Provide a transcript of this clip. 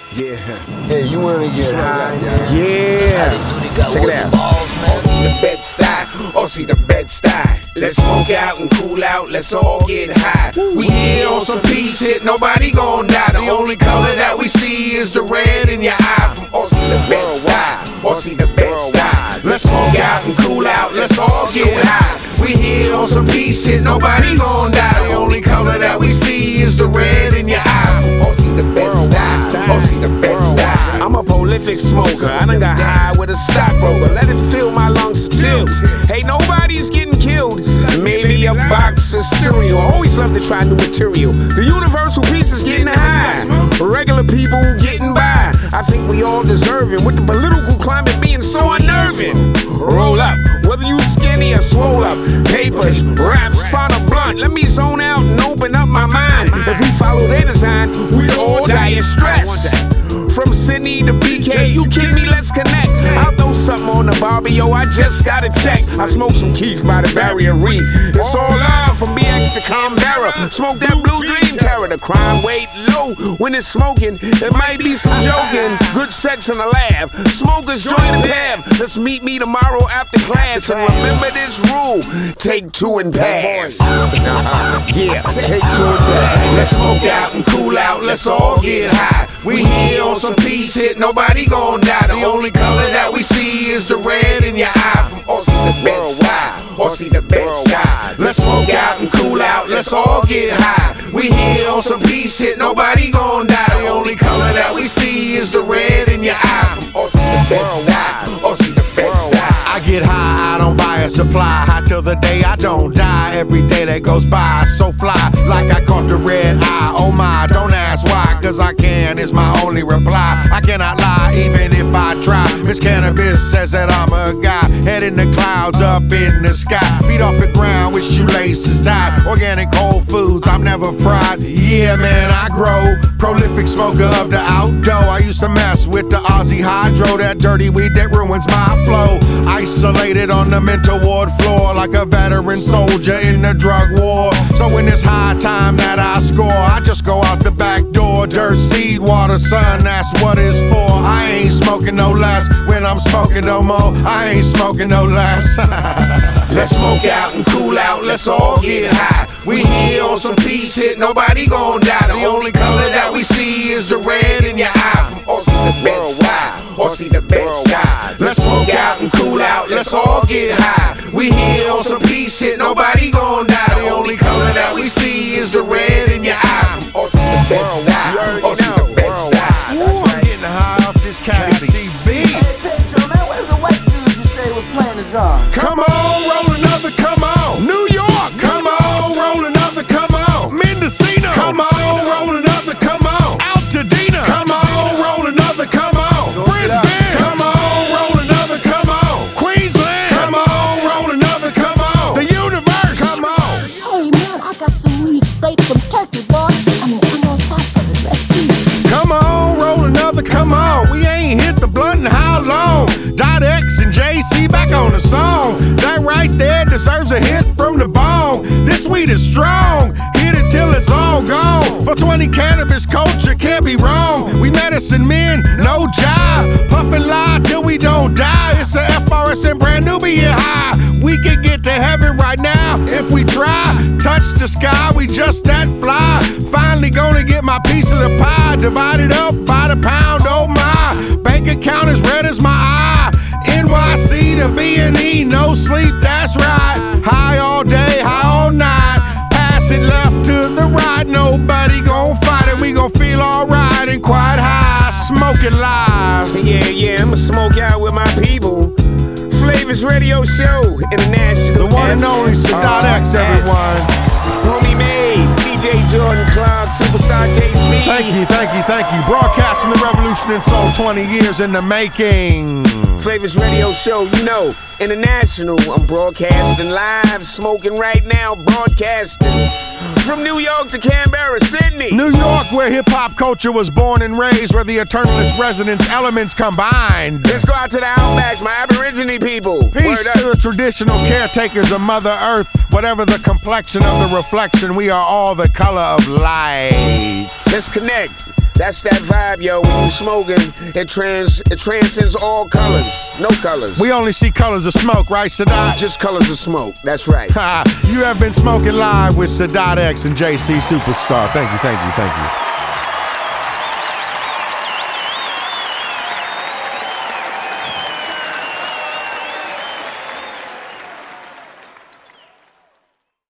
Yeah. Hey, you wanna get high? Yeah. Check it out. Aussie the Bed-Stuy, Aussie the Bed-Stuy. Let's smoke out and cool out, let's all get high. We here on some peace shit, nobody gon' die. The only color that we see is the red in your eye. From Aussie the Bed-Stuy, Aussie the Bed-Stuy. Let's smoke out and cool out, let's all get high. We here on some peace shit, nobody gon' die. The only color that we see is the red in your eye. From Aussie the Bed-Stuy, Aussie the Bed-Stuy. I'm a prolific smoker, I done got high with a stockbroker. Let it fill my lungs to tilt. Hey, nobody's getting killed. Maybe a box of cereal. Always love to try new material. The universal peace is getting high. Regular people getting by. I think we all deserve it. With the political climate being so unnerving. Roll up, whether you skinny or swole up. Papers, raps, find a blunt. Let me zone out and open up my mind. If we follow their design, we'd all die in stress. From Sydney to BK, you kidding me? Let's connect. I'll throw something on the Barbie, yo, I just gotta check. I smoke some Keef by the Barrier Reef. It's all love from BX to Canberra. Smoke that Blue Dream Terror. The crime rate low when it's smoking. It might be some joking. Good sex in the lab. Smokers join the path. Let's meet me tomorrow after class. And remember this rule: take two and pass. Yeah, take two and pass. Let's smoke out and cool out. Let's all get high. We here on some peace shit, nobody gon' die. The only color that we see is the red in your eye. From Aussie the Bed-Stuy, Aussie the Bed-Stuy. Let's smoke out and cool out, let's all get high. We here on some peace shit, nobody gon' die. The only color that we see is the red in your eye. From Aussie the Bed-Stuy, Aussie the Bed-Stuy. I get high, I don't buy a supply. High till the day I don't die. Every day that goes by, so fly, like I caught the red eye. Oh my, don't ask why, cause I can is my only reply. I cannot lie, even if I try. Miss Cannabis says that I'm a guy. Head in the clouds, up in the sky. Feet off the ground with shoelaces tied. Organic whole foods, I'm never fried. Yeah, man, I grow. Prolific smoker of the outdoor. I used to mess with the Aussie Hydro. That dirty weed that ruins my flow. Isolated on the mental ward floor like a veteran soldier in the drug war. So when it's high time that I score, I just go out the back door. Dirt, seed, water, sun, that's what it's for. I ain't smoking no less when I'm smoking no more. I ain't smoking no less. Let's smoke out and cool out, let's all get high. We here on some peace shit, nobody gon' die. The only color that we see is the red in your eye. From Aussie the Bed-Stuy, Aussie the Bed-Stuy. Let's smoke out and cool out, let's all get high. We here on some peace shit, nobody gon' die. The only color that we see is the red in your eye. From Aussie the Bed-Stuy, Aussie the Bed-Stuy. I'm getting high off this Cali CB. Hey, Pedro, man, where's the white dude you say was playing the drums? Come on, roll another, come on. New York, come on, roll another, come on. Mendocino, come on, roll another, come on. Altadena, come on, roll another, come on. Brisbane, come on, roll another, come on. Queensland, come on, roll another, come on. The universe, come on. Hey man, I got some weed straight from Turkey, boy. I mean, I'm on top of it. Let's eat. Come on, roll another, come on. We ain't hit the blunt in how long? Dot X and JC back on the song. That right there deserves a hit from the bone. This weed is strong. Hit it till it's all gone. For 20 cannabis culture can't be wrong. We medicine men, no jive. Puff and lie till we don't die. It's a FRSN brand new being high. We can get to heaven right now if we try. Touch the sky, we just that fly. Finally gonna get my piece of the pie. Divided up by the pound, oh my. Bank account as red as my eye. NYC to B&E, no sleep, that's right. High all day, high all night. Pass it left to the right. Nobody gon' fight it, we gon' feel alright and quite high. Smoking live. Yeah, I'ma smoke out with my people. Flavors Radio Show, International. The one and only Sadat X, everyone. Homie Made, DJ Jordan Clark, Superstar JC. Thank you. Broadcasting the revolution in soul, 20 years in the making. Flavors Radio Show, you know, International. I'm broadcasting live, smoking right now, broadcasting from New York to Canberra, Sydney. New York, where hip-hop culture was born and raised, where the eternalist resonance elements combined. Let's go out to the Outbacks, my Aborigine people. Peace to the traditional caretakers of Mother Earth. Whatever the complexion of the reflection, we are all the color of light. Let's connect. That's that vibe, yo. When you smoking, it transcends all colors. No colors. We only see colors of smoke, right, Sadat? Just colors of smoke. That's right. You have been smoking live with Sadat X and JC Superstar. Thank you, thank you, thank you.